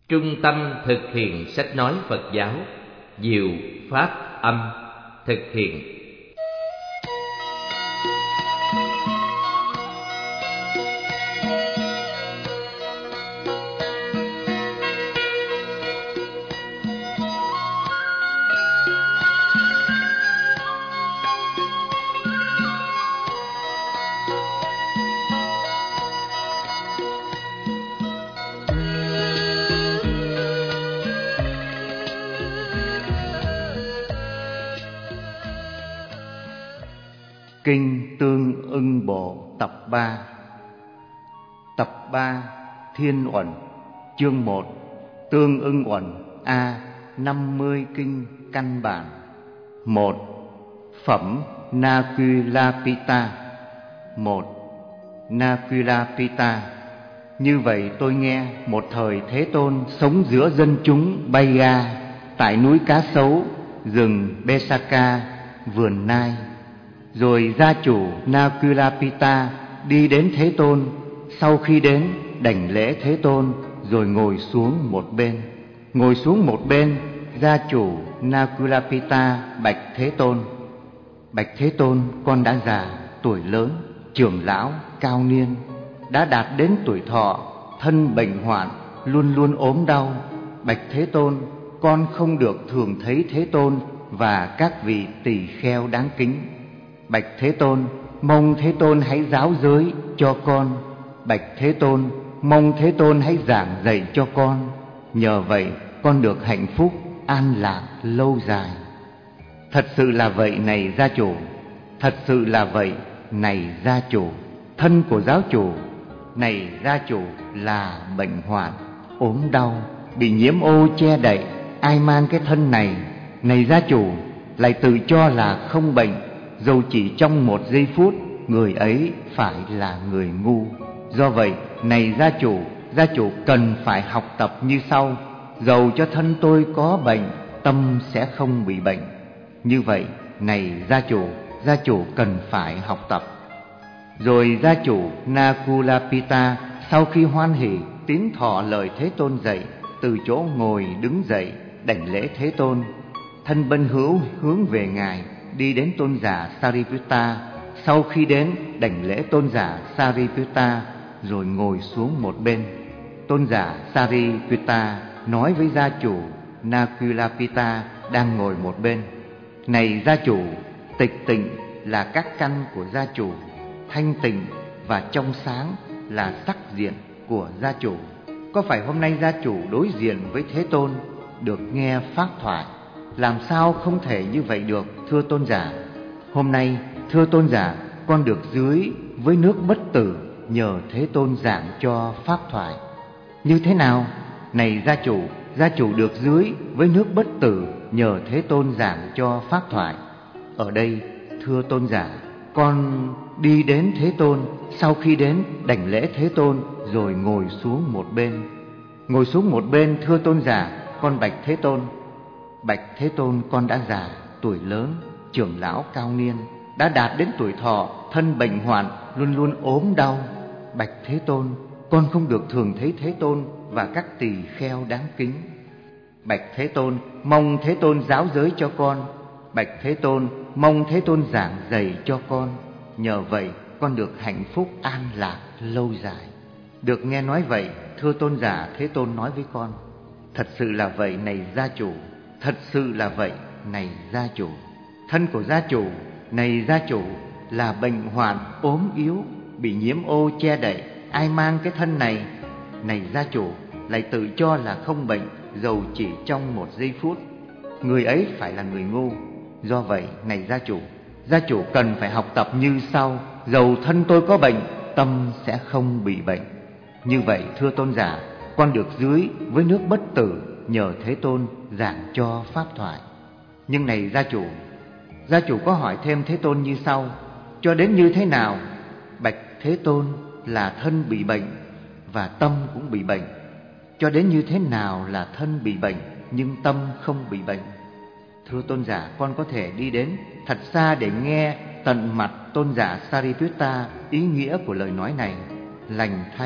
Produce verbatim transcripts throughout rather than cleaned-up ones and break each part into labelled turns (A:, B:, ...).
A: Trung tâm thực hiện sách nói Phật giáo, Diệu Pháp Âm thực hiện.
B: Kinh Tương Ưng Bộ tập ba. Tập ba Thiên Uẩn. Chương một. Tương Ưng Uẩn A. năm mươi kinh căn bản. Một. Phẩm Nakulapita. Một. Nakulapita. Như vậy tôi nghe một thời Thế Tôn sống giữa dân chúng Baya, tại núi Cá Sấu, rừng Besaka, vườn Nai. Rồi gia chủ Nakulapita đi đến Thế Tôn. Sau khi đến, đảnh lễ Thế Tôn, rồi ngồi xuống một bên. Ngồi xuống một bên, gia chủ Nakulapita bạch Thế Tôn: Bạch Thế Tôn, con đã già, tuổi lớn, trưởng lão, cao niên, đã đạt đến tuổi thọ, thân bệnh hoạn, luôn luôn ốm đau. Bạch Thế Tôn, con không được thường thấy Thế Tôn và các vị tỳ kheo đáng kính. Bạch Thế Tôn, mong Thế Tôn hãy giáo giới cho con. Bạch Thế Tôn, mong Thế Tôn hãy giảng dạy cho con. Nhờ vậy con được hạnh phúc, an lạc lâu dài. Thật sự là vậy này gia chủ. Thật sự là vậy này gia chủ. Thân của giáo chủ này gia chủ là bệnh hoạn, ốm đau, bị nhiễm ô che đậy. Ai mang cái thân này, này gia chủ, lại tự cho là không bệnh, dầu chỉ trong một giây phút, người ấy phải là người ngu. Do vậy, này gia chủ, gia chủ cần phải học tập như sau: dầu cho thân tôi có bệnh, tâm sẽ không bị bệnh. Như vậy, này gia chủ, gia chủ cần phải học tập. Rồi gia chủ Nakulapita sau khi hoan hỉ tín thọ lời Thế Tôn dạy, từ chỗ ngồi đứng dậy, đảnh lễ Thế Tôn. Thân bên hữu hướng về ngài, đi đến tôn giả Sariputta. Sau khi đến, đảnh lễ tôn giả Sariputta, rồi ngồi xuống một bên. Tôn giả Sariputta nói với gia chủ Nakulapita đang ngồi một bên: Này gia chủ, tịch tịnh là các căn của gia chủ, thanh tịnh và trong sáng là sắc diện của gia chủ. Có phải hôm nay gia chủ đối diện với Thế Tôn, được nghe pháp thoại? Làm sao không thể như vậy được, thưa tôn giả? Hôm nay, thưa tôn giả, con được dưới với nước bất tử nhờ Thế Tôn giảng cho pháp thoại. Như thế nào? Này gia chủ, gia chủ được dưới với nước bất tử nhờ Thế Tôn giảng cho pháp thoại. Ở đây, thưa tôn giả, con đi đến Thế Tôn. Sau khi đến, đảnh lễ Thế Tôn, rồi ngồi xuống một bên. Ngồi xuống một bên, thưa tôn giả, con bạch Thế Tôn: Bạch Thế Tôn, con đã già, tuổi lớn, trưởng lão cao niên, đã đạt đến tuổi thọ, thân bệnh hoạn, luôn luôn ốm đau. Bạch Thế Tôn, con không được thường thấy Thế Tôn và các tỳ kheo đáng kính. Bạch Thế Tôn, mong Thế Tôn giáo giới cho con. Bạch Thế Tôn, mong Thế Tôn giảng dạy cho con. Nhờ vậy con được hạnh phúc an lạc lâu dài. Được nghe nói vậy, thưa tôn giả, Thế Tôn nói với con: Thật sự là vậy này gia chủ. Thật sự là vậy này gia chủ. Thân của gia chủ này gia chủ là bệnh hoạn, ốm yếu, bị nhiễm ô che đậy. Ai mang cái thân này, này gia chủ, lại tự cho là không bệnh, dầu chỉ trong một giây phút, người ấy phải là người ngu. Do vậy, này gia chủ, gia chủ cần phải học tập như sau: dầu thân tôi có bệnh, tâm sẽ không bị bệnh. Như vậy, thưa tôn giả, con được dưới với nước bất tử nhờ Thế Tôn giảng cho pháp thoại. Nhưng này gia chủ, gia chủ có hỏi thêm Thế Tôn như sau: cho đến như thế nào? Bạch Thế Tôn, là thân bị bệnh và tâm cũng bị bệnh. Cho đến như thế nào là thân bị bệnh nhưng tâm không bị bệnh? Thưa tôn giả, con có thể đi đến thật xa để nghe tận mặt tôn giả Sariputta ý nghĩa của lời nói này. Lành thay,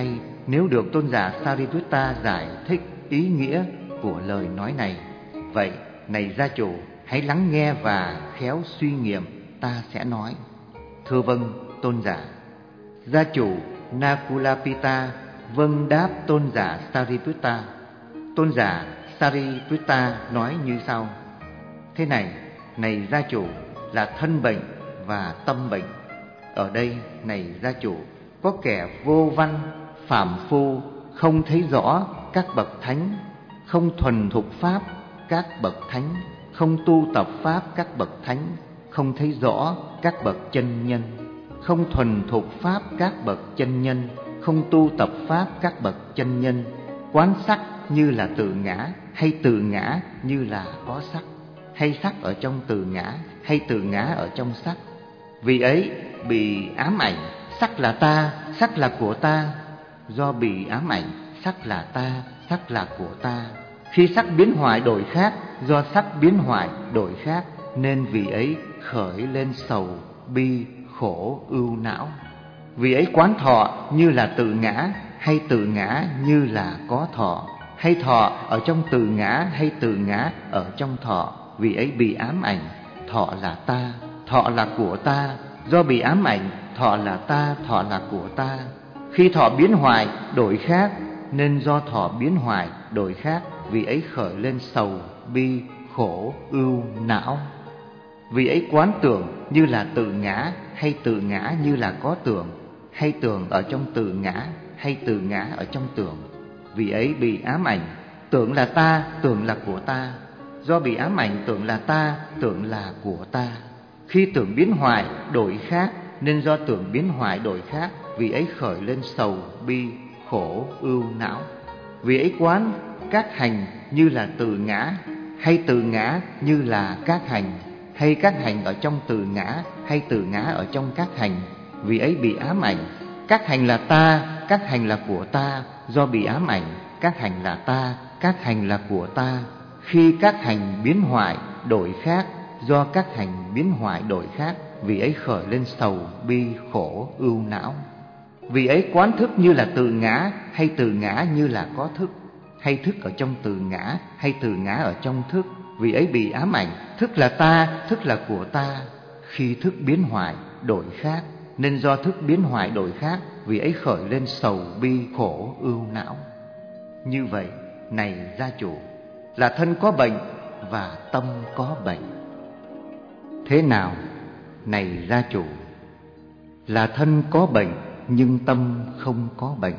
B: nếu được tôn giả Sariputta giải thích ý nghĩa của lời nói này. Vậy này gia chủ, hãy lắng nghe và khéo suy nghiệm ta sẽ nói. Thưa vâng tôn giả. Gia chủ Nakulapita vâng đáp tôn giả Sariputta. Tôn giả Sariputta nói như sau: thế này, này gia chủ, là thân bệnh và tâm bệnh. Ở đây, này gia chủ, có kẻ vô văn, phàm phu, không thấy rõ các bậc thánh, không thuần thục pháp các bậc thánh, không tu tập pháp các bậc thánh, không thấy rõ các bậc chân nhân, không thuần thục pháp các bậc chân nhân, không tu tập pháp các bậc chân nhân, quán sắc như là tự ngã, hay tự ngã như là có sắc, hay sắc ở trong tự ngã, hay tự ngã ở trong sắc. Vì ấy bị ám ảnh, sắc là ta, sắc là của ta. Do bị ám ảnh, sắc là ta, sắc là của ta. Khi sắc biến hoại đổi khác, do sắc biến hoại đổi khác, nên vì ấy khởi lên sầu, bi, khổ, ưu não. Vì ấy quán thọ như là tự ngã, hay tự ngã như là có thọ, hay thọ ở trong tự ngã, hay tự ngã ở trong thọ. Vì ấy bị ám ảnh, thọ là ta, thọ là của ta. Do bị ám ảnh, thọ là ta, thọ là của ta. Khi thọ biến hoại đổi khác, nên do thọ biến hoại đổi khác, vì ấy khởi lên sầu, bi, khổ, ưu, não. Vì ấy quán tưởng như là tự ngã, hay tự ngã như là có tưởng, hay tưởng ở trong tự ngã, hay tự ngã ở trong tưởng. Vì ấy bị ám ảnh, tưởng là ta, tưởng là của ta. Do bị ám ảnh, tưởng là ta, tưởng là của ta. Khi tưởng biến hoại đổi khác, nên do tưởng biến hoại đổi khác, vì ấy khởi lên sầu, bi, khổ, ưu, não. Vì ấy quán các hành như là tự ngã, hay tự ngã như là các hành, hay các hành ở trong tự ngã, hay tự ngã ở trong các hành. Vì ấy bị ám ảnh, các hành là ta, các hành là của ta. Do bị ám ảnh, các hành là ta, các hành là của ta. Khi các hành biến hoại đổi khác, do các hành biến hoại đổi khác, vì ấy khởi lên sầu, bi, khổ, ưu, não. Vì ấy quán thức như là tự ngã, hay tự ngã như là có thức, hay thức ở trong tự ngã, hay tự ngã ở trong thức. Vì ấy bị ám ảnh, thức là ta, thức là của ta. Khi thức biến hoại đổi khác, nên do thức biến hoại đổi khác, vì ấy khởi lên sầu, bi, khổ, ưu, não. Như vậy, này gia chủ, là thân có bệnh và tâm có bệnh. Thế nào, này gia chủ? Là thân có bệnh nhưng tâm không có bệnh.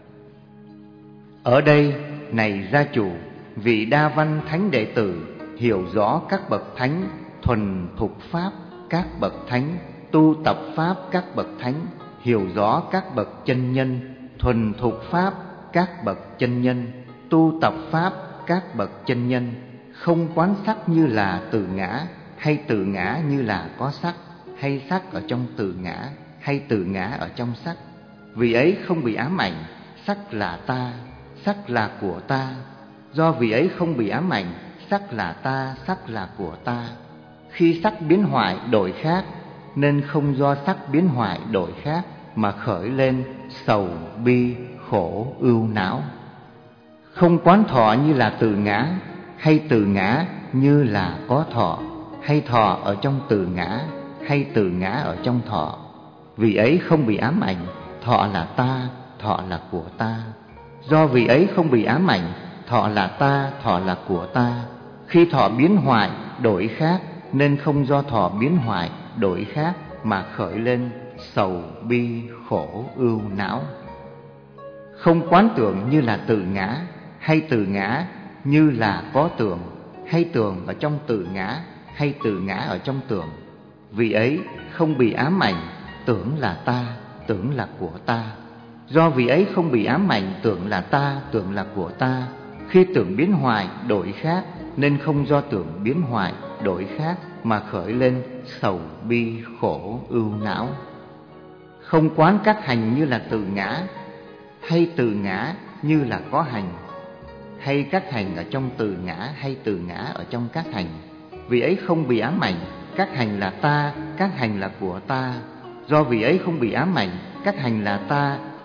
B: Ở đây, này gia chủ, vị đa văn thánh đệ tử hiểu rõ các bậc thánh, thuần thục pháp các bậc thánh, tu tập pháp các bậc thánh, hiểu rõ các bậc chân nhân, thuần thục pháp các bậc chân nhân, tu tập pháp các bậc chân nhân, không quán sắc như là tự ngã, hay tự ngã như là có sắc, hay sắc ở trong tự ngã, hay tự ngã ở trong sắc. Vì ấy không bị ám ảnh, sắc là ta, sắc là của ta. Do vì ấy không bị ám ảnh, sắc là ta, sắc là của ta. Khi sắc biến hoại đổi khác, nên không do sắc biến hoại đổi khác mà khởi lên sầu, bi, khổ, ưu, não. Không quán thọ như là tự ngã, hay tự ngã như là có thọ, hay thọ ở trong tự ngã, hay tự ngã ở trong thọ. Vì ấy không bị ám ảnh, thọ là ta, thọ là của ta. Do vì ấy không bị ám ảnh, thọ là ta, thọ là của ta. Khi thọ biến hoại đổi khác, nên không do thọ biến hoại đổi khác mà khởi lên sầu, bi, khổ, ưu, não. Không quán tưởng như là tự ngã, hay tự ngã như là có tưởng, hay tưởng ở trong tự ngã, hay tự ngã ở trong tưởng. Vì ấy không bị ám ảnh, tưởng là ta, tưởng là của ta. Do vì ấy không bị ám ảnh, tưởng là ta, tưởng là của ta. Khi tưởng biến hoại đổi khác, nên không do tưởng biến hoại đổi khác mà khởi lên sầu, bi, khổ, ưu, não. Không quán các hành như là tự ngã, hay tự ngã như là có hành, hay các hành ở trong tự ngã, hay tự ngã ở trong các hành. Vì ấy không bị ám ảnh, các hành là ta, các hành là của ta. Do vì ấy không bị ám ảnh, các hành là ta,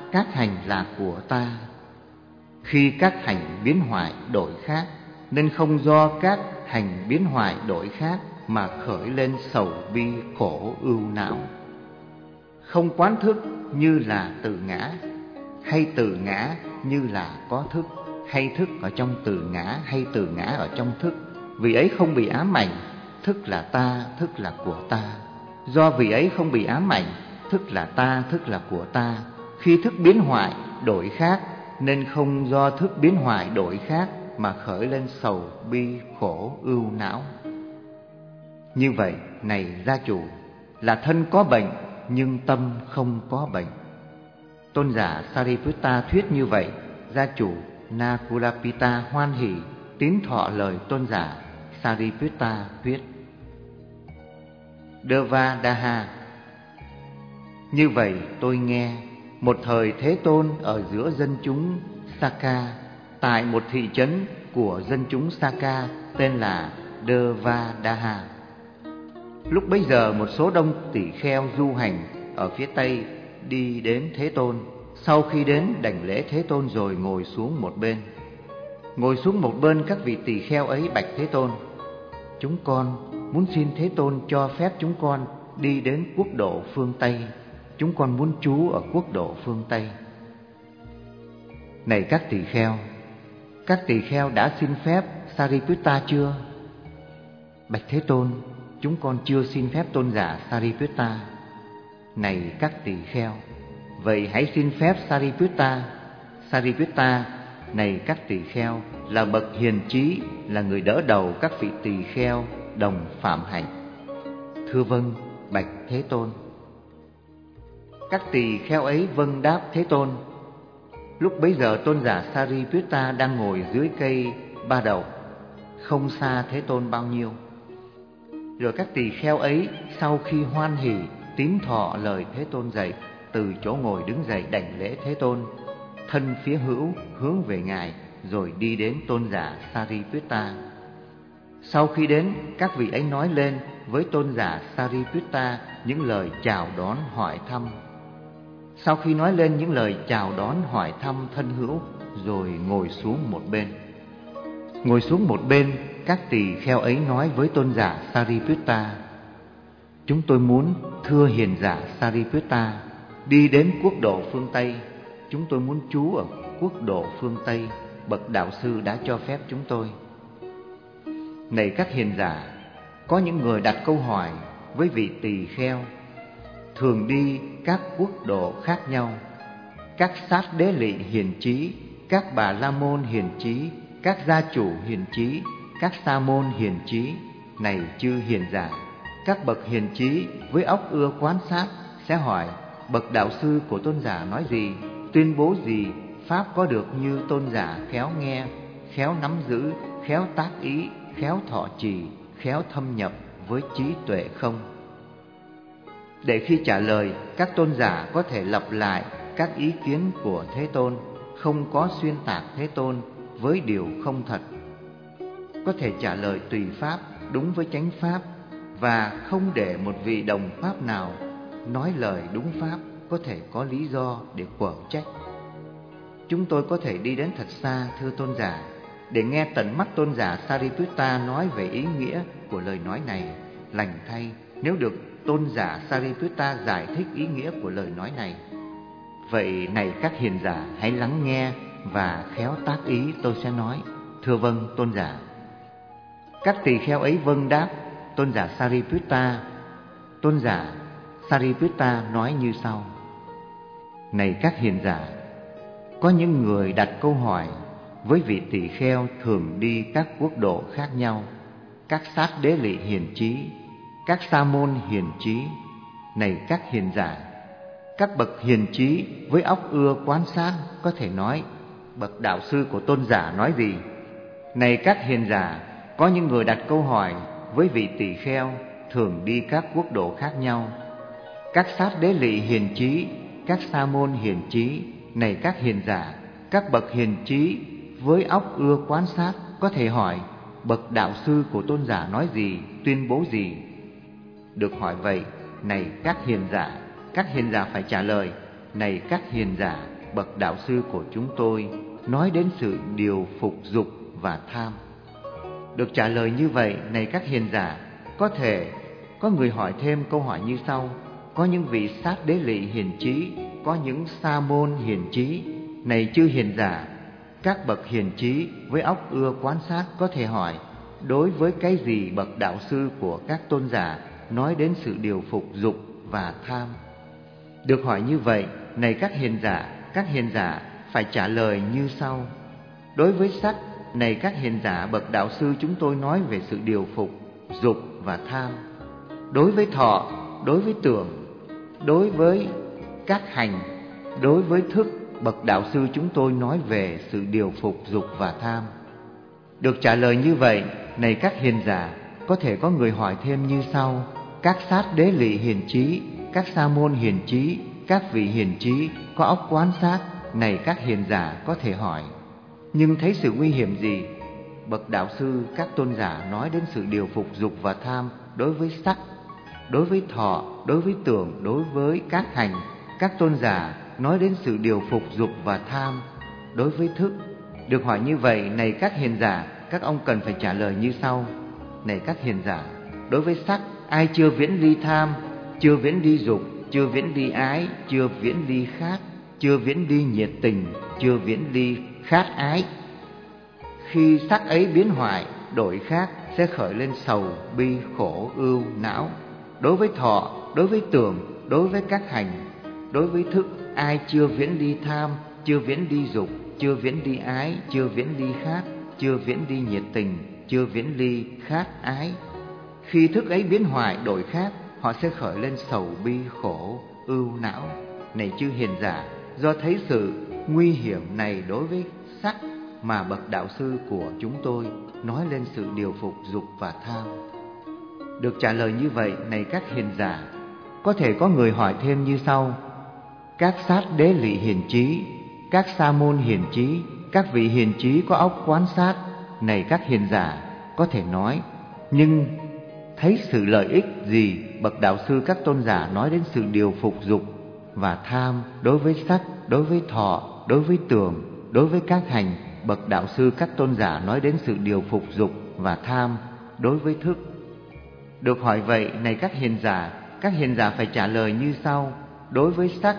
B: các hành là của ta. Khi các hành biến hoại đổi khác, nên không do các hành biến hoại đổi khác mà khởi lên sầu bi khổ ưu não. Không quán thức như là tự ngã, hay tự ngã như là có thức, hay thức ở trong tự ngã, hay tự ngã ở trong thức. Vì ấy không bị ám ảnh, thức là ta, thức là của ta. Do vì ấy không bị ám ảnh, thức là ta, thức là của ta. Khi thức biến hoại đổi khác, nên không do thức biến hoại đổi khác mà khởi lên sầu bi khổ ưu não. Như vậy, này gia chủ, là thân có bệnh nhưng tâm không có bệnh. Tôn giả Sariputta thuyết như vậy, gia chủ Nakulapita hoan hỉ tín thọ lời tôn giả Sariputta thuyết. Devadaha: như vậy tôi nghe, một thời Thế Tôn ở giữa dân chúng Saka, tại một thị trấn của dân chúng Saka tên là Devadaha. Lúc bấy giờ một số đông tỷ kheo du hành ở phía tây đi đến Thế Tôn. Sau khi đến đảnh lễ Thế Tôn rồi ngồi xuống một bên. Ngồi xuống một bên, các vị tỳ kheo ấy bạch Thế Tôn: chúng con muốn xin Thế Tôn cho phép chúng con đi đến quốc độ phương Tây. Chúng con muốn trú ở quốc độ phương Tây. Này các tỳ kheo, các tỳ kheo đã xin phép Sariputta chưa? Bạch Thế Tôn: chúng con chưa xin phép tôn giả Sariputta. Này các tỳ kheo, vậy hãy xin phép Sariputta. Sariputta: này các tỳ kheo, là bậc hiền trí, là người đỡ đầu các vị tỳ kheo đồng phạm hạnh. Thưa vâng, bạch Thế Tôn. Các tỳ kheo ấy vâng đáp Thế Tôn. Lúc bấy giờ tôn giả Sariputta đang ngồi dưới cây ba đậu, không xa Thế Tôn bao nhiêu. Rồi các tỳ kheo ấy sau khi hoan hỉ tín thọ lời Thế Tôn dạy, từ chỗ ngồi đứng dậy đảnh lễ Thế Tôn, thân phía hữu hướng về ngài, rồi đi đến tôn giả Sariputta. Sau khi đến, các vị ấy nói lên với tôn giả Sariputta những lời chào đón hỏi thăm. Sau khi nói lên những lời chào đón hỏi thăm thân hữu, rồi ngồi xuống một bên. Ngồi xuống một bên, các tỳ kheo ấy nói với tôn giả Sariputta: chúng tôi muốn, thưa hiền giả Sariputta, đi đến quốc độ phương Tây. Chúng tôi muốn trú ở quốc độ phương Tây, bậc đạo sư đã cho phép chúng tôi. Này các hiền giả, có những người đặt câu hỏi với vị tỳ kheo thường đi các quốc độ khác nhau, các sát đế lị hiền trí, các bà la môn hiền trí, các gia chủ hiền trí, các sa môn hiền trí. Này chư hiền giả, các bậc hiền trí với óc ưa quan sát sẽ hỏi: bậc đạo sư của tôn giả nói gì, tuyên bố gì, pháp có được như tôn giả khéo nghe, khéo nắm giữ, khéo tác ý, khéo thọ trì, khéo thâm nhập với trí tuệ không? Để khi trả lời, các tôn giả có thể lặp lại các ý kiến của Thế Tôn, không có xuyên tạc Thế Tôn với điều không thật, có thể trả lời tùy pháp, đúng với chánh pháp, và không để một vị đồng pháp nào nói lời đúng pháp có thể có lý do để quở trách. Chúng tôi có thể đi đến thật xa, thưa tôn giả, để nghe tận mắt tôn giả Sariputta nói về ý nghĩa của lời nói này. Lành thay nếu được tôn giả Sariputta giải thích ý nghĩa của lời nói này. Vậy này các hiền giả, hãy lắng nghe và khéo tác ý tôi sẽ nói. Thưa vâng tôn giả. Các tỳ kheo ấy vâng đáp tôn giả Sariputta. Tôn giả Sariputta nói như sau: này các hiền giả, có những người đặt câu hỏi với vị tỳ kheo thường đi các quốc độ khác nhau, các sát đế lị hiền trí, các sa môn hiền trí. Này các hiền giả, các bậc hiền trí với óc ưa quan sát có thể nói: bậc đạo sư của tôn giả nói gì? Này các hiền giả, có những người đặt câu hỏi với vị tỳ kheo thường đi các quốc độ khác nhau, các sát đế lị hiền trí, các sa môn hiền trí. Này các hiền giả, các bậc hiền trí với óc ưa quan sát có thể hỏi: bậc đạo sư của tôn giả nói gì, tuyên bố gì? Được hỏi vậy, này các hiền giả, các hiền giả phải trả lời: này các hiền giả, bậc đạo sư của chúng tôi nói đến sự điều phục dục và tham. Được trả lời như vậy, này các hiền giả, có thể có người hỏi thêm câu hỏi như sau: có những vị sát đế lị hiền trí, có những sa môn hiền trí. Này chư hiền giả, các bậc hiền trí với óc ưa quan sát có thể hỏi: đối với cái gì bậc đạo sư của các tôn giả nói đến sự điều phục dục và tham? Được hỏi như vậy, này các hiền giả, các hiền giả phải trả lời như sau: đối với sắc, này các hiền giả, bậc đạo sư chúng tôi nói về sự điều phục dục và tham. Đối với thọ, đối với tưởng, đối với các hành, đối với thức, bậc đạo sư chúng tôi nói về sự điều phục dục và tham. Được trả lời như vậy, này các hiền giả, có thể có người hỏi thêm như sau: các sát đế lị hiền trí, các sa môn hiền trí, các vị hiền trí có óc quán sát, này các hiền giả có thể hỏi: nhưng thấy sự nguy hiểm gì? Bậc đạo sư các tôn giả nói đến sự điều phục dục và tham đối với sắc, đối với thọ, đối với tưởng, đối với các hành. Các tôn giả nói đến sự điều phục dục và tham đối với thức. Được hỏi như vậy, này các hiền giả, các ông cần phải trả lời như sau: này các hiền giả, đối với sắc, ai chưa viễn ly tham, chưa viễn ly dục, chưa viễn ly ái, chưa viễn ly khát, chưa viễn ly nhiệt tình, chưa viễn ly khát ái, khi sắc ấy biến hoại đổi khác sẽ khởi lên sầu bi khổ ưu não. Đối với thọ, đối với tưởng, đối với các hành, đối với thức, ai chưa viễn ly tham, chưa viễn ly dục, chưa viễn ly ái, chưa viễn ly khát, chưa viễn ly nhiệt tình, chưa viễn ly khát ái, khi thức ấy biến hoại đổi khác, họ sẽ khởi lên sầu bi khổ ưu não. Này chư hiền giả, do thấy sự nguy hiểm này đối với sắc mà bậc đạo sư của chúng tôi nói lên sự điều phục dục và tham. Được trả lời như vậy, này các hiền giả, có thể có người hỏi thêm như sau: các sát đế lị hiền trí, các sa môn hiền trí, các vị hiền trí có óc quán sát, này các hiền giả có thể nói: nhưng thấy sự lợi ích gì bậc đạo sư các tôn giả nói đến sự điều phục dục và tham đối với sắc, đối với thọ, đối với tưởng, đối với các hành? Bậc đạo sư các tôn giả nói đến sự điều phục dục và tham đối với thức. Được hỏi vậy, này các hiền giả, các hiền giả phải trả lời như sau: đối với sắc,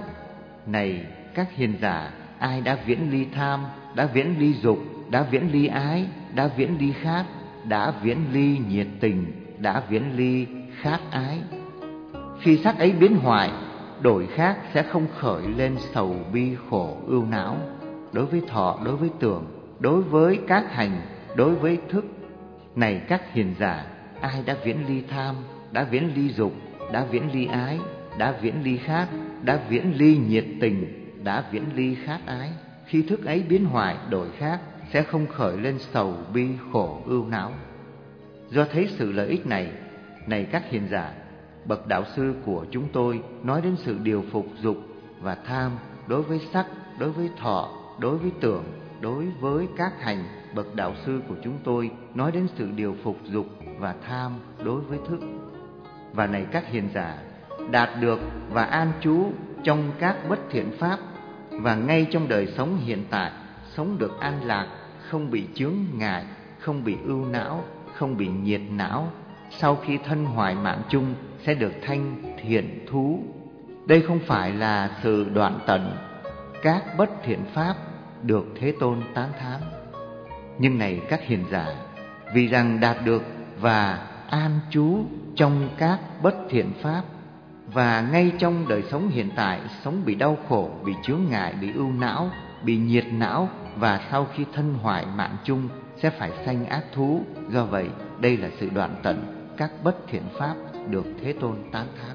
B: này các hiền giả, ai đã viễn ly tham, đã viễn ly dục, đã viễn ly ái, đã viễn ly khát, đã viễn ly nhiệt tình, đã viễn ly khát ái, khi sắc ấy biến hoại đổi khác sẽ không khởi lên sầu bi khổ ưu não. Đối với thọ, đối với tưởng, đối với các hành, đối với thức, này các hiền giả, ai đã viễn ly tham, đã viễn ly dục, đã viễn ly ái, đã viễn ly khát, đã viễn ly nhiệt tình, đã viễn ly khát ái, khi thức ấy biến hoại đổi khác sẽ không khởi lên sầu bi khổ ưu não. Do thấy sự lợi ích này, này các hiền giả, bậc đạo sư của chúng tôi nói đến sự điều phục dục và tham đối với sắc, đối với thọ, đối với tưởng, đối với các hành. Bậc đạo sư của chúng tôi nói đến sự điều phục dục và tham đối với thức. Và này các hiền giả, đạt được và an trú trong các bất thiện pháp, và ngay trong đời sống hiện tại sống được an lạc, không bị chướng ngại, không bị ưu não, không bị nhiệt não, sau khi thân hoại mạng chung sẽ được thanh thiện thú. Đây không phải là sự đoạn tận các bất thiện pháp được Thế Tôn tán thán. Nhưng này các hiền giả, vì rằng đạt được và an trú trong các bất thiện pháp, và ngay trong đời sống hiện tại sống bị đau khổ, bị chướng ngại, bị ưu não, bị nhiệt não, và sau khi thân hoại mạng chung sẽ phải sanh ác thú. Do vậy đây là sự đoạn tận các bất thiện pháp được Thế Tôn tán thán.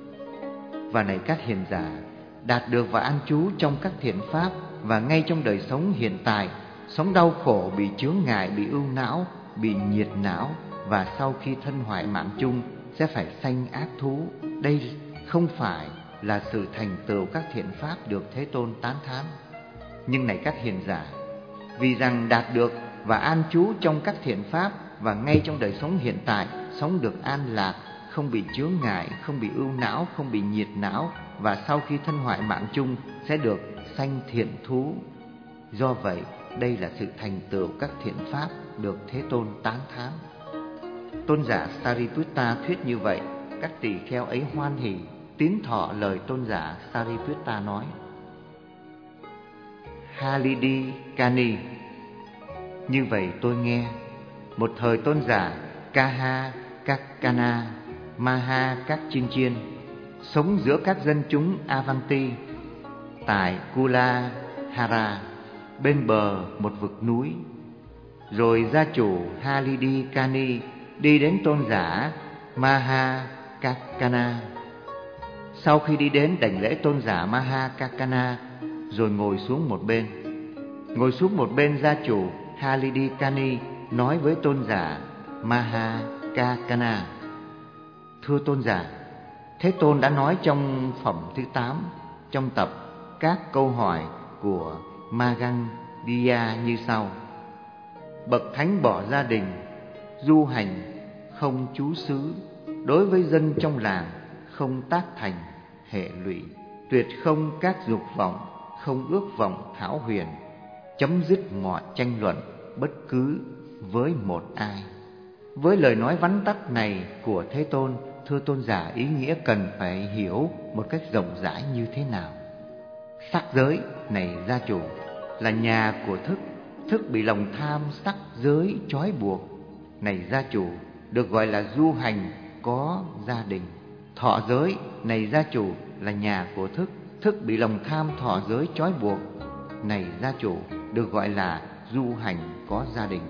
B: Và này các hiền giả, đạt được và an trú trong các thiện pháp, và ngay trong đời sống hiện tại sống đau khổ, bị chướng ngại, bị ưu não, bị nhiệt não, và sau khi thân hoại mạng chung sẽ phải sanh ác thú. Đây không phải là sự thành tựu các thiện pháp được Thế Tôn tán thán. Nhưng này các hiền giả, vì rằng đạt được và an trú trong các thiện pháp, và ngay trong đời sống hiện tại sống được an lạc, không bị chướng ngại, không bị ưu não, không bị nhiệt não, và sau khi thân hoại mạng chung sẽ được sanh thiện thú. Do vậy, đây là sự thành tựu các thiện pháp được Thế Tôn tán thán. Tôn giả Sariputta thuyết như vậy, các tỳ kheo ấy hoan hỉ tín thọ lời tôn giả Sariputta nói. Halidi Kani. Như vậy tôi nghe, một thời tôn giả Kaha Kakana Maha Các Chiên Chiên sống giữa các dân chúng Avanti tại Kula Hara, bên bờ một vực núi. Rồi gia chủ Halidi Kani đi đến tôn giả Maha Kakana. Sau khi đi đến đảnh lễ tôn giả Maha Kakana, rồi ngồi xuống một bên. Ngồi xuống một bên, gia chủ Halidi Kani nói với tôn giả Maha Kakana: Thưa tôn giả, Thế Tôn đã nói trong phẩm thứ tám, trong tập các câu hỏi của Magandiya như sau: Bậc thánh bỏ gia đình, du hành, không trú xứ, đối với dân trong làng không tác thành hệ lụy, tuyệt không các dục vọng, không ước vọng thảo huyền, chấm dứt mọi tranh luận bất cứ với một ai. Với lời nói vắn tắt này của Thế Tôn, thưa tôn giả, ý nghĩa cần phải hiểu một cách rộng rãi như thế nào? Sắc giới này gia chủ là nhà của thức, thức bị lòng tham sắc giới trói buộc, này gia chủ được gọi là du hành có gia đình. Thọ giới này gia chủ là nhà của thức, thức bị lòng tham thọ giới trói buộc, này gia chủ được gọi là du hành có gia đình.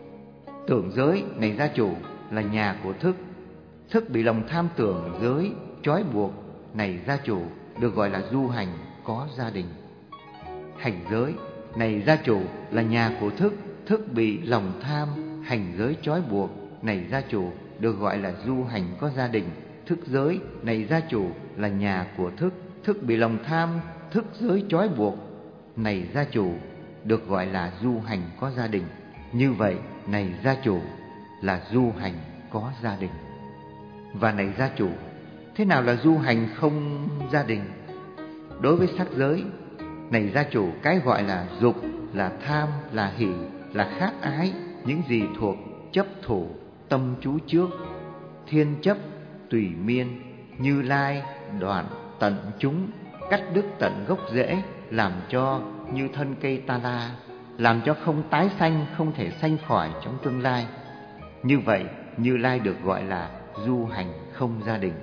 B: Tưởng giới này gia chủ là nhà của thức, thức bị lòng tham tưởng giới trói buộc, này gia chủ được gọi là du hành có gia đình. Hành giới này gia chủ là nhà của thức, thức bị lòng tham hành giới trói buộc, này gia chủ được gọi là du hành có gia đình. Thức giới này gia chủ là nhà của thức, thức bị lòng tham thức giới trói buộc, này gia chủ được gọi là du hành có gia đình. Như vậy, này gia chủ là du hành có gia đình. Và này gia chủ, thế nào là du hành không gia đình? Đối với sắc giới, này gia chủ, cái gọi là dục, là tham, là hỷ, là khát ái, những gì thuộc chấp thủ, tâm chú trước, thiên chấp, tùy miên, Như Lai, đoạn tận chúng, cắt đứt tận gốc rễ, làm cho như thân cây ta la, làm cho không tái sanh, không thể sanh khỏi trong tương lai. Như vậy, Như Lai được gọi là du hành không gia đình.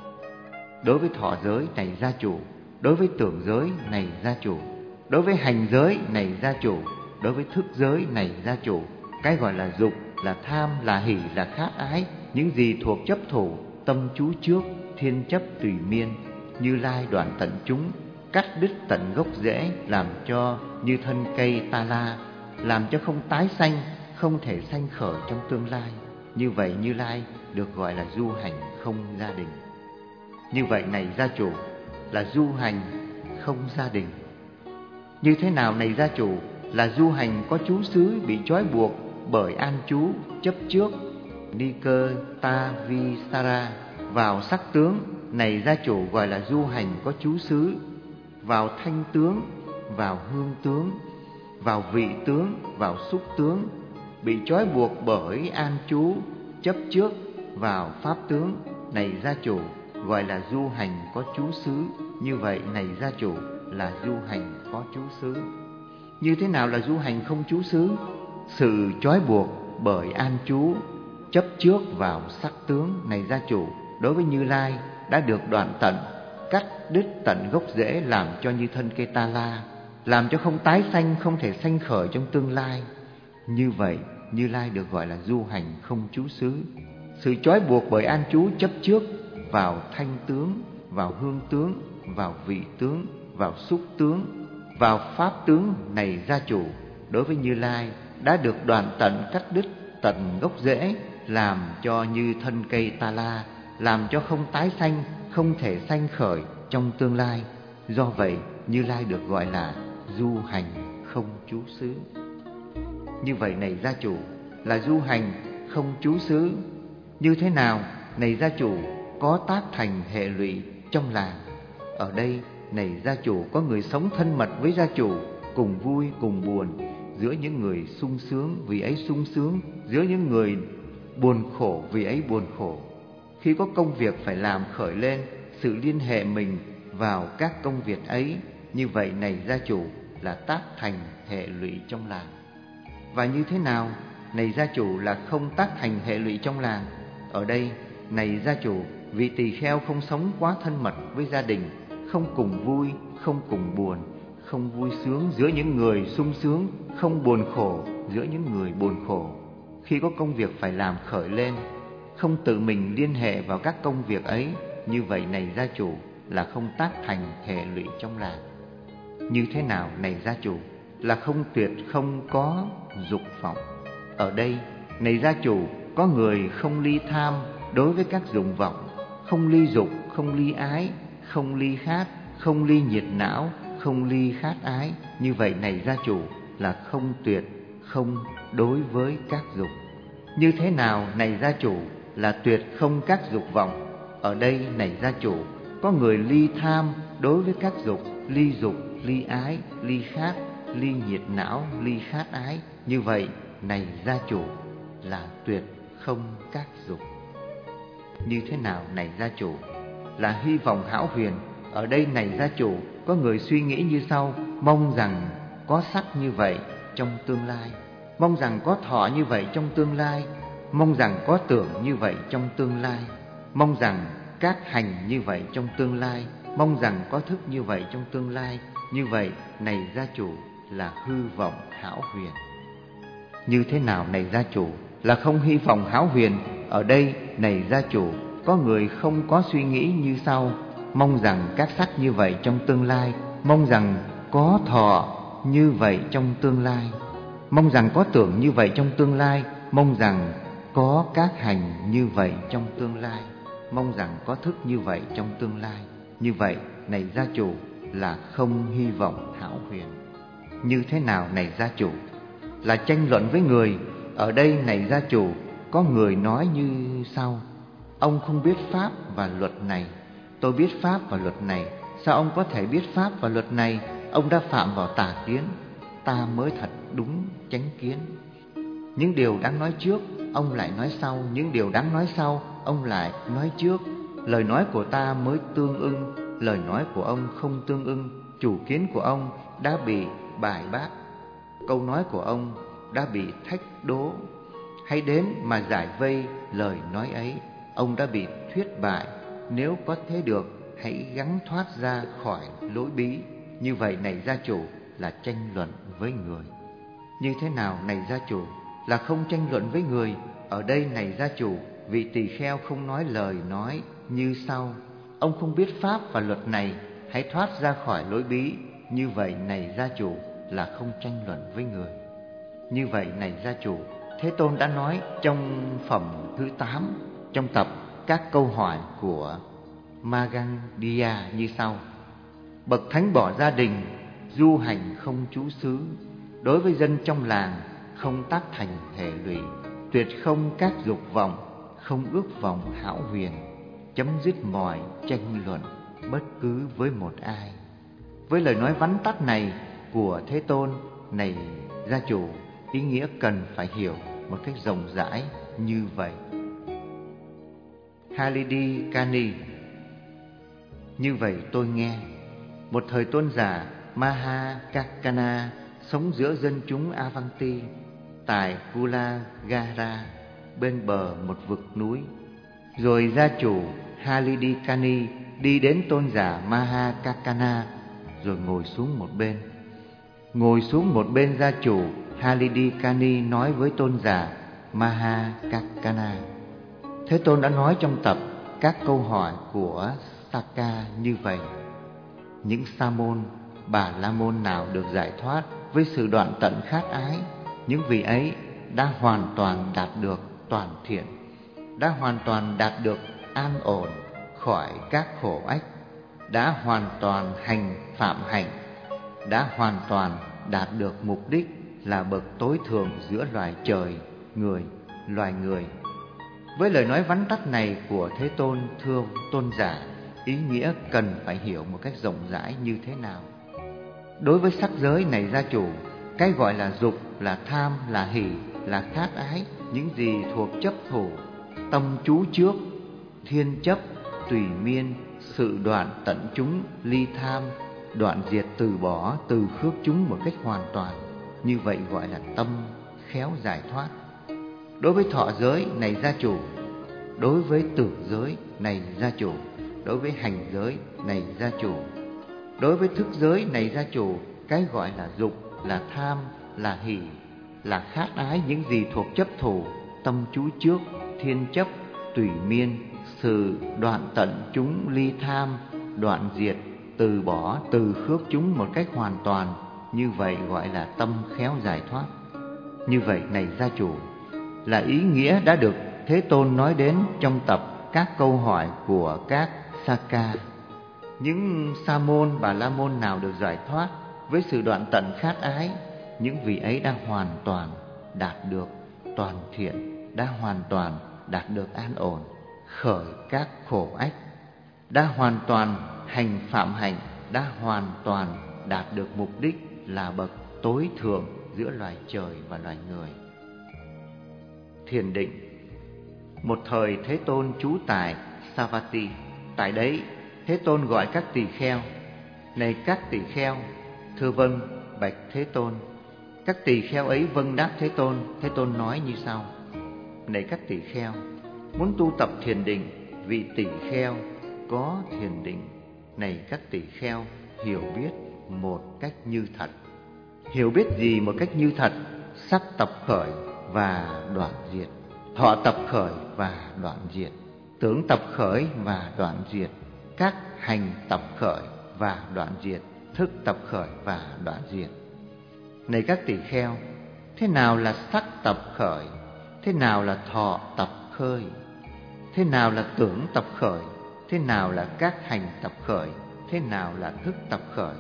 B: Đối với thọ giới này gia chủ, đối với tưởng giới này gia chủ, đối với hành giới này gia chủ, đối với thức giới này gia chủ, cái gọi là dục, là tham, là hỷ, là khát ái, những gì thuộc chấp thủ, tâm chú trước, thiên chấp tùy miên, Như Lai đoạn tận chúng, cắt đứt tận gốc rễ, làm cho như thân cây ta la, làm cho không tái sanh, không thể sanh khởi trong tương lai. Như vậy Như Lai được gọi là du hành không gia đình. Như vậy này gia chủ là du hành không gia đình. Như thế nào này gia chủ là du hành có trú xứ, bị trói buộc bởi an trú chấp trước Niketa Visara vào sắc tướng, này gia chủ gọi là du hành có trú xứ, vào thanh tướng, vào hương tướng, vào vị tướng, vào xúc tướng, bị trói buộc bởi an trú chấp trước vào pháp tướng, này gia chủ gọi là du hành có trú xứ. Như vậy này gia chủ là du hành có trú xứ. Như thế nào là du hành không trú xứ? Sự trói buộc bởi an trú chấp trước vào sắc tướng, này gia chủ đối với Như Lai đã được đoạn tận, cắt đứt tận gốc rễ, làm cho như thân cây ta la, làm cho không tái sanh, không thể sanh khởi trong tương lai. Như vậy Như Lai được gọi là du hành không trú xứ. Sự trói buộc bởi an trú chấp trước vào thanh tướng, vào hương tướng, vào vị tướng, vào xúc tướng, vào pháp tướng, này gia chủ đối với Như Lai đã được đoạn tận, cắt đứt tận gốc rễ, làm cho như thân cây ta la, làm cho không tái sanh, không thể sanh khởi trong tương lai. Do vậy Như Lai được gọi là du hành không trú xứ. Như vậy này gia chủ là du hành không trú xứ. Như thế nào này gia chủ, có tác thành hệ lụy trong làng. Ở đây này gia chủ, có người sống thân mật với gia chủ, cùng vui cùng buồn, giữa những người sung sướng vì ấy sung sướng, giữa những người buồn khổ vì ấy buồn khổ. Khi có công việc phải làm khởi lên, sự liên hệ mình vào các công việc ấy, như vậy này gia chủ, là tác thành hệ lụy trong làng. Và như thế nào này gia chủ là không tác thành hệ lụy trong làng? Ở đây này gia chủ, vị tỳ kheo không sống quá thân mật với gia đình, không cùng vui, không cùng buồn, không vui sướng giữa những người sung sướng, không buồn khổ giữa những người buồn khổ. Khi có công việc phải làm khởi lên, không tự mình liên hệ vào các công việc ấy, như vậy này gia chủ, là không tác thành hệ lụy trong làng. Như thế nào này gia chủ, là không tuyệt không có dục vọng. Ở đây này gia chủ, có người không ly tham đối với các dục vọng, không ly dục, không ly ái, không ly khát, không ly nhiệt não, không ly khát ái. Như vậy này gia chủ, là không tuyệt không đối với các dục. Như thế nào này gia chủ, là tuyệt không các dục vọng. Ở đây này gia chủ, có người ly tham đối với các dục, ly dục, ly ái, ly khát, ly nhiệt não, ly khát ái. Như vậy này gia chủ, là tuyệt không các dục. Như thế nào này gia chủ, là hy vọng hão huyền. Ở đây này gia chủ, có người suy nghĩ như sau: mong rằng có sắc như vậy trong tương lai, mong rằng có thọ như vậy trong tương lai, mong rằng có tưởng như vậy trong tương lai, mong rằng các hành như vậy trong tương lai, mong rằng có thức như vậy trong tương lai. Như vậy này gia chủ, là hư vọng hão huyền. Như thế nào này gia chủ, là không hy vọng hão huyền. Ở đây này gia chủ, có người không có suy nghĩ như sau: mong rằng các sắc như vậy trong tương lai, mong rằng có thọ như vậy trong tương lai, mong rằng có tưởng như vậy trong tương lai, mong rằng có các hành như vậy trong tương lai, mong rằng có thức như vậy trong tương lai. Như vậy này gia chủ, là không hy vọng hão huyền. Như thế nào này gia chủ, là tranh luận với người. Ở đây này gia chủ, có người nói như sau: ông không biết pháp và luật này, tôi biết pháp và luật này. Sao ông có thể biết pháp và luật này? Ông đã phạm vào tà kiến, ta mới thật đúng chánh kiến. Những điều đáng nói trước, ông lại nói sau; những điều đáng nói sau, ông lại nói trước. Lời nói của ta mới tương ưng, lời nói của ông không tương ưng. Chủ kiến của ông đã bị bài bác, câu nói của ông đã bị thách đố. Hãy đến mà giải vây lời nói ấy. Ông đã bị thuyết bại, nếu có thế được, hãy gắng thoát ra khỏi lối bí. Như vậy này gia chủ, là tranh luận với người. Như thế nào này gia chủ, là không tranh luận với người. Ở đây này gia chủ, vị tỳ kheo không nói lời nói như sau: ông không biết pháp và luật này, hãy thoát ra khỏi lối bí. Như vậy này gia chủ, là không tranh luận với người. Như vậy này gia chủ, Thế Tôn đã nói trong phẩm thứ tám, trong tập các câu hỏi của Magandiya như sau: bậc thánh bỏ gia đình, du hành không trú xứ, đối với dân trong làng không tác thành hệ lụy, tuyệt không các dục vọng, không ước vọng hão huyền, chấm dứt mọi tranh luận bất cứ với một ai. Với lời nói vắn tắt này của Thế Tôn, này gia chủ, ý nghĩa cần phải hiểu một cách rộng rãi như vậy. Halidi Kani: như vậy tôi nghe, một thời tôn giả Mahakakana sống giữa dân chúng Avanti tại Kulagara, bên bờ một vực núi. Rồi gia chủ Halidi Kani đi đến tôn giả Mahakakana, rồi ngồi xuống một bên. Ngồi xuống một bên, gia chủ Halidi Kani nói với tôn giả Mahakakana. Thế Tôn đã nói trong tập các câu hỏi của Saka như vậy: những sa môn, bà la môn nào được giải thoát với sự đoạn tận khát ái, những vị ấy đã hoàn toàn đạt được toàn thiện, đã hoàn toàn đạt được an ổn khỏi các khổ ách, đã hoàn toàn hành phạm hạnh, đã hoàn toàn đạt được mục đích là bậc tối thượng giữa loài trời, người, loài người. Với lời nói vắn tắt này của Thế Tôn, thưa tôn giả, ý nghĩa cần phải hiểu một cách rộng rãi như thế nào? Đối với sắc giới này gia chủ, cái gọi là dục, là tham, là hỷ, là khát ái, những gì thuộc chấp thủ, tâm chú trước, thiên chấp, tùy miên, sự đoạn tận chúng, ly tham, đoạn diệt từ bỏ, từ khước chúng một cách hoàn toàn, như vậy gọi là tâm khéo giải thoát. Đối với thọ giới này gia chủ, đối với tử giới này gia chủ, đối với hành giới này gia chủ, đối với thức giới này gia chủ, cái gọi là dục, là tham, là hỷ, là khát ái, những gì thuộc chấp thủ, tâm chú trước, thiên chấp, tùy miên, sự đoạn tận chúng, ly tham, đoạn diệt, từ bỏ, từ khước chúng một cách hoàn toàn, như vậy gọi là tâm khéo giải thoát. Như vậy này gia chủ, là ý nghĩa đã được Thế Tôn nói đến trong tập các câu hỏi của các Saka. Những Sa môn, Bà La môn nào được giải thoát với sự đoạn tận khát ái, những vị ấy đã hoàn toàn đạt được toàn thiện, đã hoàn toàn đạt được an ổn, khởi các khổ ách, đã hoàn toàn hành phạm hạnh, đã hoàn toàn đạt được mục đích là bậc tối thượng giữa loài trời và loài người. Thiền định. Một thời Thế Tôn trú tại Savatthi. Tại đấy Thế Tôn gọi các tỳ kheo: này các tỳ kheo. Thưa vâng, bạch Thế Tôn. Các tỳ kheo ấy vâng đáp Thế Tôn. Thế Tôn nói như sau: này các tỳ kheo, muốn tu tập thiền định, vị tỳ kheo có thiền định. Này các tỳ kheo, hiểu biết một cách như thật. Hiểu biết gì một cách như thật? Sắc tập khởi và đoạn diệt, thọ tập khởi và đoạn diệt, tưởng tập khởi và đoạn diệt, các hành tập khởi và đoạn diệt, thức tập khởi và đoạn diệt. Này các tỳ kheo, thế nào là sắc tập khởi? Thế nào là thọ tập khởi? Thế nào là tưởng tập khởi? Thế nào là các hành tập khởi? Thế nào là thức tập khởi?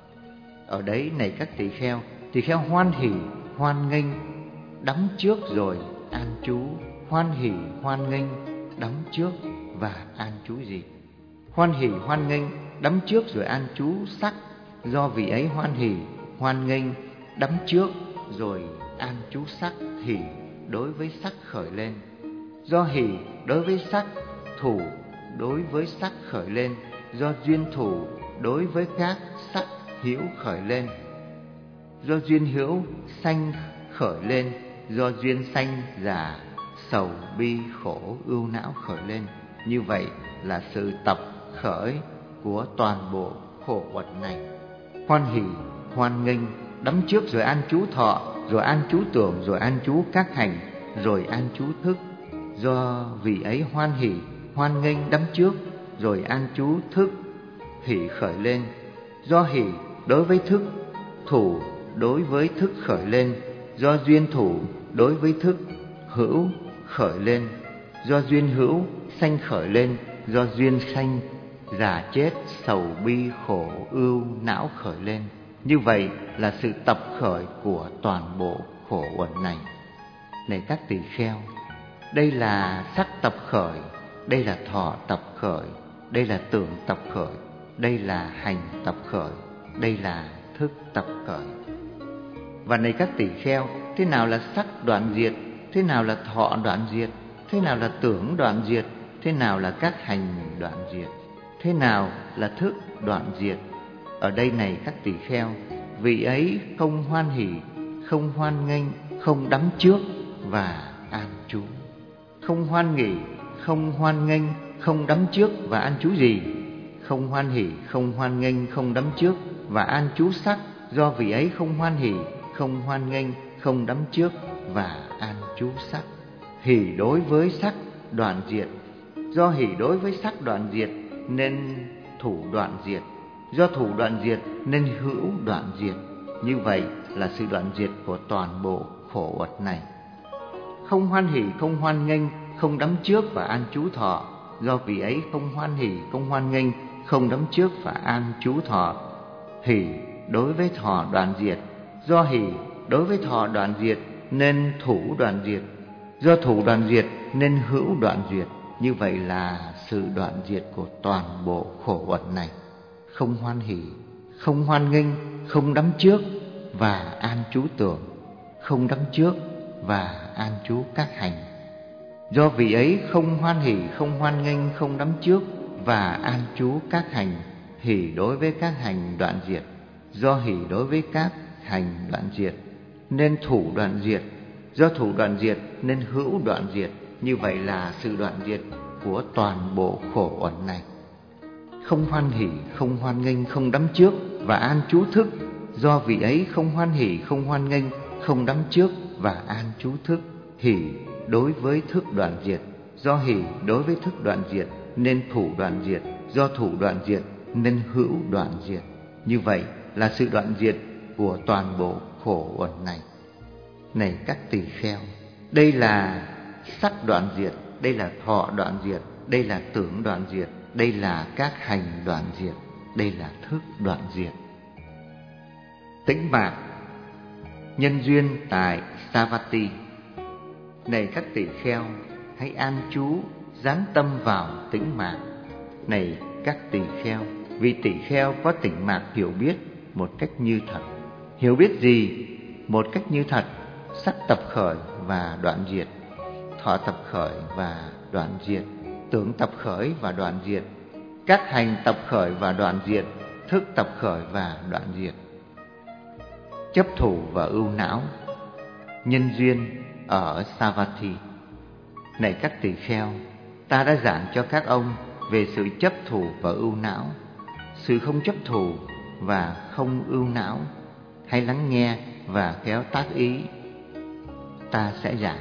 B: Ở đấy này các tỳ kheo, tỳ kheo hoan hỉ, hoan nghênh, đắm trước rồi an trú. Hoan hỉ, hoan nghênh, đắm trước và an trú gì? Hoan hỉ, hoan nghênh, đắm trước rồi an trú sắc. Do vị ấy hoan hỉ, hoan nghênh, đắm trước rồi an trú sắc, hỉ đối với sắc khởi lên. Do hỉ đối với sắc, thủ đối với sắc khởi lên. Do duyên thủ đối với các sắc hữu khởi lên. Do duyên hữu sanh khởi lên. Do duyên sanh già, sầu, bi, khổ, ưu não khởi lên. Như vậy là sự tập khởi của toàn bộ khổ uất này. Hoan hỉ, hoan nghênh, đắm trước rồi an trú thọ, rồi an trú tưởng, rồi an trú các hành, rồi an trú thức. Do vị ấy hoan hỉ, hoan nghênh, đắm trước, rồi an trú thức, hỉ khởi lên. Do hỉ đối với thức, thủ đối với thức khởi lên. Do duyên thủ đối với thức hữu khởi lên. Do duyên hữu sanh khởi lên. Do duyên sanh già chết, sầu bi khổ ưu não khởi lên. Như vậy là sự tập khởi của toàn bộ khổ uẩn này. Này các tỳ kheo, đây là sắc tập khởi, đây là thọ tập khởi, đây là tưởng tập khởi, đây là hành tập khởi, đây là thức tập khởi. Và này các tỳ kheo, thế nào là sắc đoạn diệt? Thế nào là thọ đoạn diệt? Thế nào là tưởng đoạn diệt? Thế nào là các hành đoạn diệt? Thế nào là thức đoạn diệt? Ở đây này các tỳ kheo, vị ấy không hoan hỉ, không hoan nghênh, không đắm trước và an trú. Không hoan nghỉ, không hoan nghênh, không đắm trước và an trú gì? Không hoan hỉ, không hoan nghênh, không đắm trước và an trú sắc. Do vị ấy không hoan hỉ, không hoan nghênh, không đắm trước và an trú sắc. Hỉ đối với sắc đoạn diệt. Do hỉ đối với sắc đoạn diệt nên thủ đoạn diệt. Do thủ đoạn diệt nên hữu đoạn diệt. Như vậy là sự đoạn diệt của toàn bộ khổ uất này. Không hoan hỉ, không hoan nghênh, không đắm trước và an trú thọ. Do vị ấy không hoan hỉ, không hoan nghênh, không đắm trước và an trú thọ. Hỉ đối với thọ đoạn diệt. Do hỉ đối với thọ đoạn diệt nên thủ đoạn diệt. Do thủ đoạn diệt nên hữu đoạn diệt. Như vậy là sự đoạn diệt của toàn bộ khổ uẩn này. Không hoan hỷ, không hoan nghênh, không đắm trước và an trú tưởng, không đắm trước và an trú các hành. Do vị ấy không hoan hỷ, không hoan nghênh, không đắm trước và an trú các hành, hỷ đối với các hành đoạn diệt. Do hỷ đối với các hành đoạn diệt nên thủ đoạn diệt. Do thủ đoạn diệt nên hữu đoạn diệt. Như vậy là sự đoạn diệt của toàn bộ khổ uẩn này. Không hoan hỷ, không hoan nghênh, không đắm trước và an trú thức. Do vị ấy không hoan hỷ, không hoan nghênh, không đắm trước và an trú thức, hỷ đối với thức đoạn diệt. Do hỷ đối với thức đoạn diệt nên thủ đoạn diệt. Do thủ đoạn diệt nên hữu đoạn diệt. Như vậy là sự đoạn diệt của toàn bộ khổ uẩn này. Này các tỳ kheo, đây là sắc đoạn diệt, đây là thọ đoạn diệt, đây là tưởng đoạn diệt, đây là các hành đoạn diệt, đây là thức đoạn diệt. Tĩnh mạc nhân duyên tại Savatthi. Này các tỳ kheo, hãy an trú dán tâm vào tĩnh mạc. Này các tỳ kheo, vì tỳ kheo có tĩnh mạc hiểu biết một cách như thật. Hiểu biết gì? Một cách như thật. Sắc tập khởi và đoạn diệt, thọ tập khởi và đoạn diệt, tưởng tập khởi và đoạn diệt, các hành tập khởi và đoạn diệt, thức tập khởi và đoạn diệt. Chấp thủ và ưu não nhân duyên ở Savatthi. Này các tỳ kheo, ta đã giảng cho các ông về sự chấp thủ và ưu não, sự không chấp thủ và không ưu não. Hãy lắng nghe và khéo tác ý. Ta sẽ giảng.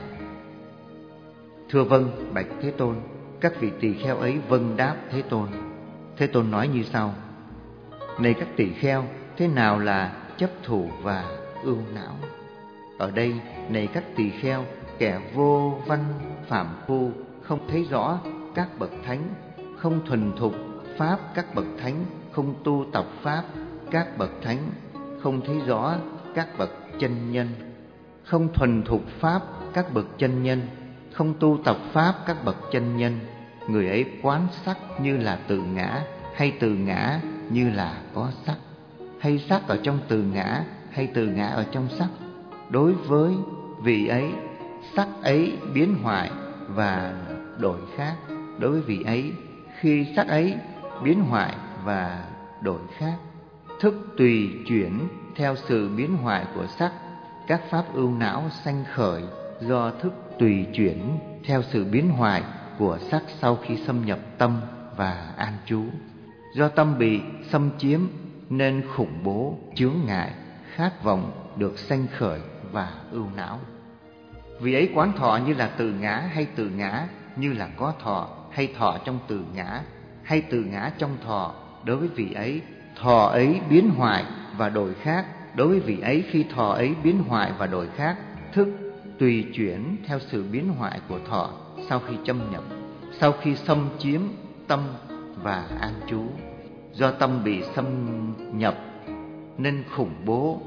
B: Thưa vâng, bạch Thế Tôn. Các vị tỳ kheo ấy vâng đáp Thế Tôn. Thế Tôn nói như sau: này các tỳ kheo, thế nào là chấp thủ và ưu não? Ở đây, này các tỳ kheo, kẻ vô văn phàm phu không thấy rõ các bậc thánh, không thuần thục pháp các bậc thánh, không tu tập pháp các bậc thánh, không thấy rõ các bậc chân nhân, không thuần thục pháp các bậc chân nhân, không tu tập pháp các bậc chân nhân. Người ấy quán sắc như là từ ngã, hay từ ngã như là có sắc, hay sắc ở trong từ ngã, hay từ ngã ở trong sắc. Đối với vị ấy, sắc ấy biến hoại và đổi khác. Đối với vị ấy, khi sắc ấy biến hoại và đổi khác, thức tùy chuyển theo sự biến hoại của sắc. Các pháp ưu não sanh khởi do thức tùy chuyển theo sự biến hoại của sắc sau khi xâm nhập tâm và an trú. Do tâm bị xâm chiếm nên khủng bố, chướng ngại, khát vọng được sanh khởi và ưu não. Vì ấy quán thọ như là từ ngã, hay từ ngã như là có thọ, hay thọ trong từ ngã, hay từ ngã trong thọ. Đối với vị ấy, thọ ấy biến hoại và đổi khác. Đối với vị ấy, khi thọ ấy biến hoại và đổi khác, thức tùy chuyển theo sự biến hoại của thọ sau khi châm nhập, sau khi xâm chiếm tâm và an trú. Do tâm bị xâm nhập nên khủng bố,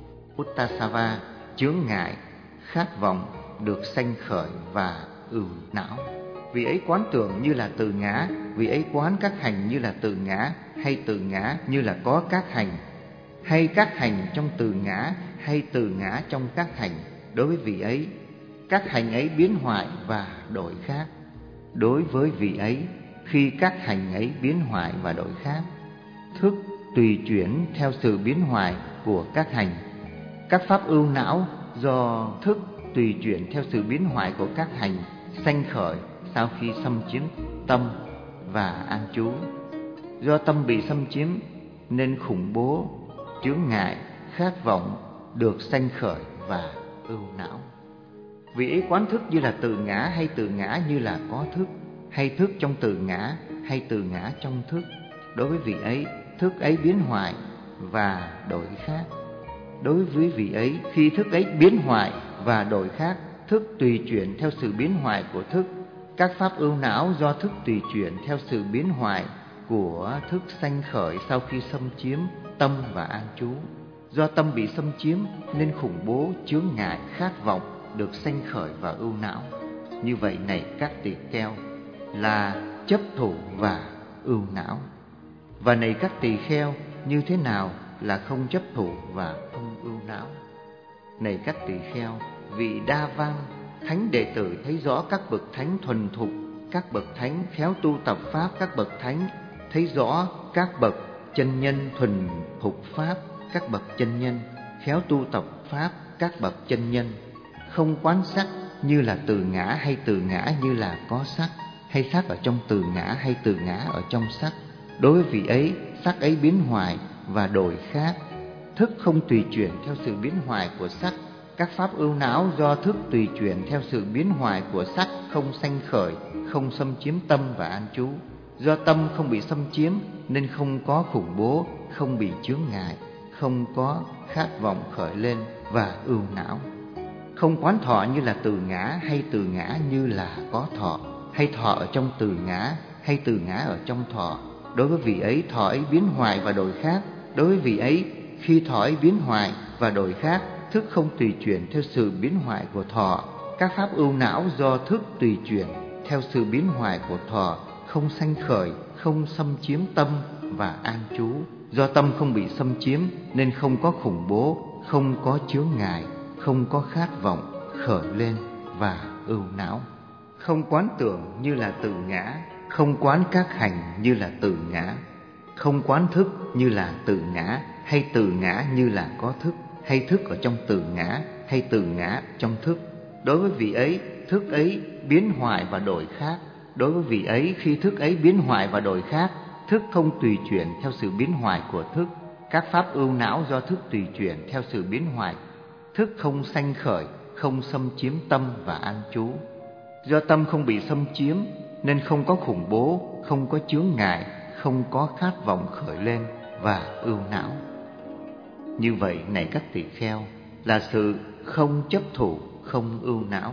B: uttasava, chướng ngại, khát vọng được sanh khởi và ưu não. Vì ấy quán tưởng như là từ ngã, vì ấy quán các hành như là từ ngã, hay từ ngã như là có các hành, hay các hành trong từ ngã, hay từ ngã trong các hành. Đối với vị ấy, các hành ấy biến hoại và đổi khác. Đối với vị ấy, khi các hành ấy biến hoại và đổi khác, thức tùy chuyển theo sự biến hoại của các hành. Các pháp ưu não do thức tùy chuyển theo sự biến hoại của các hành sanh khởi sau khi xâm chiếm tâm và an trú. Do tâm bị xâm chiếm nên khủng bố, chướng ngại, khát vọng được sanh khởi và ưu não. Vì ấy quán thức như là từ ngã, hay từ ngã như là có thức, hay thức trong từ ngã, hay từ ngã trong thức. Đối với vị ấy, thức ấy biến hoại và đổi khác. Đối với vị ấy, khi thức ấy biến hoại và đổi khác, thức tùy chuyển theo sự biến hoại của thức. Các pháp ưu não do thức tùy chuyển theo sự biến hoại của thức sanh khởi sau khi xâm chiếm tâm và an trú. Do tâm bị xâm chiếm nên khủng bố, chướng ngại, khát vọng được sanh khởi và ưu não. Như vậy này các tỳ kheo, là chấp thủ và ưu não. Và này các tỳ kheo, như thế nào là không chấp thủ và không ưu não? Này các tỳ kheo, vị Đa Văn thánh đệ tử thấy rõ các bậc thánh thuần thục, các bậc thánh khéo tu tập pháp, các bậc thánh thấy rõ các bậc chân nhân thuần thục pháp, các bậc chân nhân khéo tu tập pháp, các bậc chân nhân không quán sắc như là từ ngã, hay từ ngã như là có sắc, hay sắc ở trong từ ngã, hay từ ngã ở trong sắc. Đối với vị ấy, sắc ấy biến hoại và đổi khác, thức không tùy chuyển theo sự biến hoại của sắc. Các pháp ưu não do thức tùy chuyển theo sự biến hoại của sắc, không sanh khởi, không xâm chiếm tâm và an trú. Do tâm không bị xâm chiếm nên không có khủng bố, không bị chướng ngại, không có khát vọng khởi lên và ưu não. Không quán thọ như là từ ngã, hay từ ngã như là có thọ, hay thọ ở trong từ ngã, hay từ ngã ở trong thọ. Đối với vị ấy, thọ ấy biến hoại và đổi khác. Đối với vị ấy, khi thọ ấy biến hoại và đổi khác, thức không tùy chuyển theo sự biến hoại của thọ. Các pháp ưu não do thức tùy chuyển theo sự biến hoại của thọ, không sanh khởi, không xâm chiếm tâm và an trú. Do tâm không bị xâm chiếm nên không có khủng bố, không có chướng ngại, không có khát vọng khởi lên và ưu não. Không quán tưởng như là từ ngã, không quán các hành như là từ ngã, không quán thức như là từ ngã, hay từ ngã như là có thức, hay thức ở trong từ ngã, hay từ ngã trong thức. Đối với vị ấy, thức ấy biến hoại và đổi khác. Đối với vị ấy, khi thức ấy biến hoại và đổi khác, thức không tùy chuyển theo sự biến hoại của thức. Các pháp ưu não do thức tùy chuyển theo sự biến hoại, thức không sanh khởi, không xâm chiếm tâm và an trú. Do tâm không bị xâm chiếm nên không có khủng bố, không có chướng ngại, không có khát vọng khởi lên và ưu não. Như vậy này các tỳ kheo, là sự không chấp thủ, không ưu não.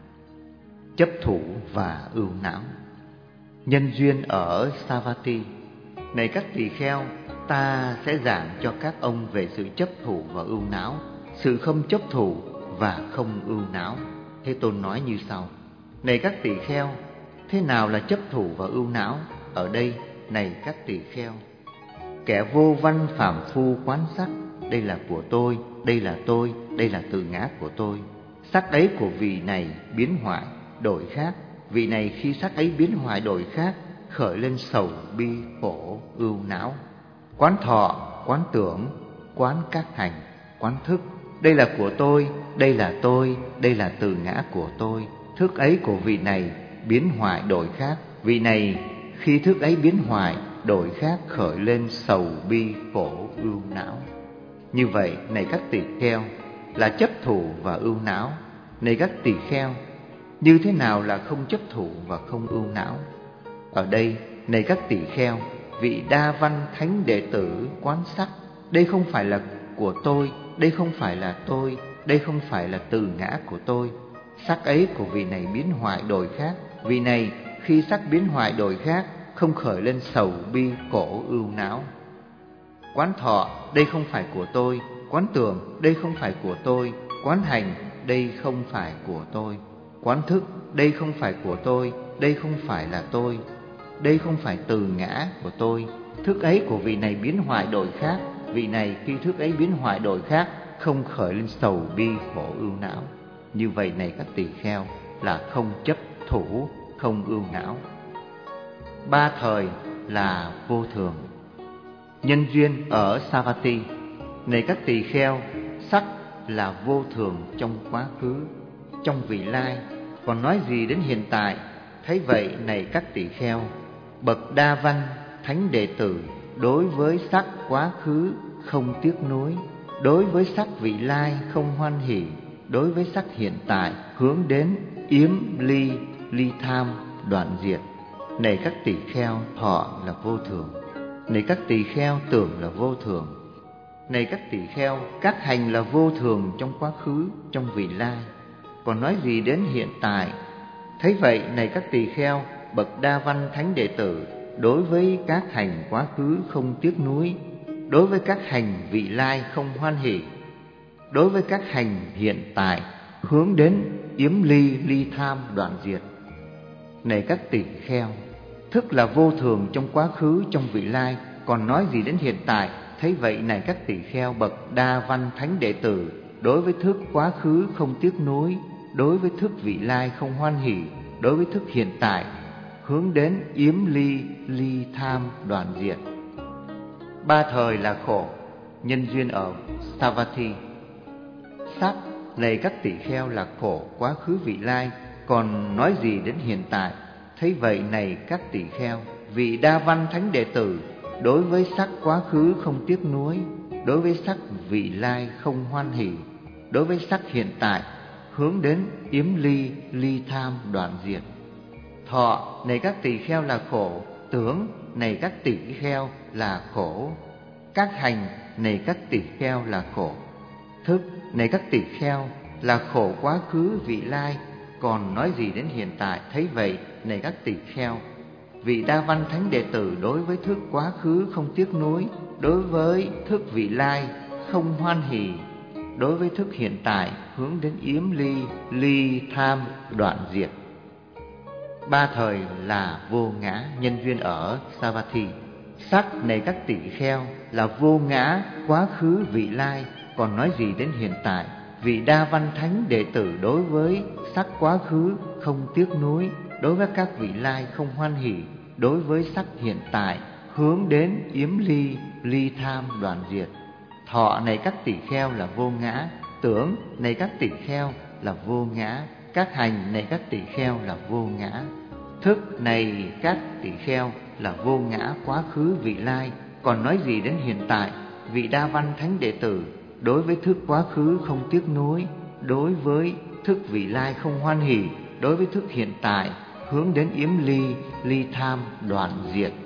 B: Chấp thủ và ưu não. Nhân duyên ở Savatthi. Này các tỳ kheo, ta sẽ giảng cho các ông về sự chấp thủ và ưu não, sự không chấp thủ và không ưu não. Thế Tôn nói như sau: này các tỳ kheo, thế nào là chấp thủ và ưu não? Ở đây, này các tỳ kheo, kẻ vô văn phàm phu quán sắc, đây là của tôi, đây là tôi, đây là từ ngã của tôi. Sắc ấy của vị này biến hoại, đổi khác. Vị này khi sắc ấy biến hoại đổi khác, khởi lên sầu bi khổ ưu não. Quán thọ, quán tưởng, quán các hành, quán thức, đây là của tôi, đây là tôi, đây là từ ngã của tôi. Thức ấy của vị này biến hoại đổi khác. Vị này khi thức ấy biến hoại đổi khác, khởi lên sầu bi khổ ưu não. Như vậy này các tỳ kheo, là chấp thủ và ưu não. Này các tỳ kheo, như thế nào là không chấp thủ và không ưu não? Ở đây, này các tỳ kheo, vị Đa Văn thánh đệ tử quán sắc, đây không phải là của tôi, đây không phải là tôi, đây không phải là từ ngã của tôi. Sắc ấy của vị này biến hoại đổi khác. Vị này khi sắc biến hoại đổi khác, không khởi lên sầu bi khổ ưu não. Quán thọ, đây không phải của tôi. Quán tưởng, đây không phải của tôi. Quán hành, đây không phải của tôi. Quán thức, đây không phải của tôi, đây không phải là tôi, đây không phải từ ngã của tôi. Thức ấy của vị này biến hoại đổi khác. Vị này khi thức ấy biến hoại đổi khác, không khởi lên sầu bi khổ ưu não. Như vậy này các tỳ kheo, là không chấp thủ, không ưu não. Ba thời là vô thường. Nhân duyên ở Savatthi. Này các tỳ kheo, sắc là vô thường trong quá khứ, trong vị lai, còn nói gì đến hiện tại? Thấy vậy này các tỳ kheo, bậc Đa Văn thánh đệ tử đối với sắc quá khứ không tiếc nuối, đối với sắc vị lai không hoan hỉ, đối với sắc hiện tại hướng đến yếm ly, ly tham, đoạn diệt. Này các tỳ kheo, thọ là vô thường. Này các tỳ kheo, tưởng là vô thường. Này các tỳ kheo, các hành là vô thường trong quá khứ, trong vị lai, còn nói gì đến hiện tại? Thấy vậy này các tỳ kheo, bậc Đa Văn thánh đệ tử đối với các hành quá khứ không tiếc nuối, đối với các hành vị lai không hoan hỉ, đối với các hành hiện tại hướng đến yếm ly ly tham đoạn diệt. Này các tỷ kheo, thức là vô thường trong quá khứ, trong vị lai, còn nói gì đến hiện tại? Thấy vậy này các tỷ kheo, bậc đa văn thánh đệ tử đối với thức quá khứ không tiếc nuối, đối với thức vị lai không hoan hỷ, đối với thức hiện tại hướng đến yếm ly ly tham đoạn diệt. Ba thời là khổ, nhân duyên ở Savatthi. Sắc này các tỷ kheo là khổ quá khứ vị lai, còn nói gì đến hiện tại? Thấy vậy này các tỷ kheo, vị đa văn thánh đệ tử đối với sắc quá khứ không tiếc nuối, đối với sắc vị lai không hoan hỷ, đối với sắc hiện tại hướng đến yếm ly ly tham đoạn diệt. Thọ này các tỷ kheo là khổ, tưởng này các tỷ kheo là khổ, các hành này các tỷ kheo là khổ, thức này các tỷ kheo là khổ quá khứ vị lai, còn nói gì đến hiện tại? Thấy vậy này các tỷ kheo, vị đa văn thánh đệ tử đối với thức quá khứ không tiếc nuối, đối với thức vị lai không hoan hỷ, đối với thức hiện tại hướng đến yếm ly ly tham đoạn diệt. Ba thời là vô ngã, nhân duyên ở Savatthi. Sắc này các tỷ kheo là vô ngã quá khứ vị lai, còn nói gì đến hiện tại? Vị đa văn thánh đệ tử đối với sắc quá khứ không tiếc nuối, đối với các vị lai không hoan hỷ, đối với sắc hiện tại hướng đến yếm ly ly tham đoạn diệt. Thọ này các tỷ kheo là vô ngã, tưởng này các tỷ kheo là vô ngã, các hành này các tỷ kheo là vô ngã, thức này các tỷ kheo là vô ngã quá khứ vị lai, còn nói gì đến hiện tại? Vị đa văn thánh đệ tử đối với thức quá khứ không tiếc nuối, đối với thức vị lai không hoan hỷ, đối với thức hiện tại hướng đến yếm ly ly tham đoạn diệt.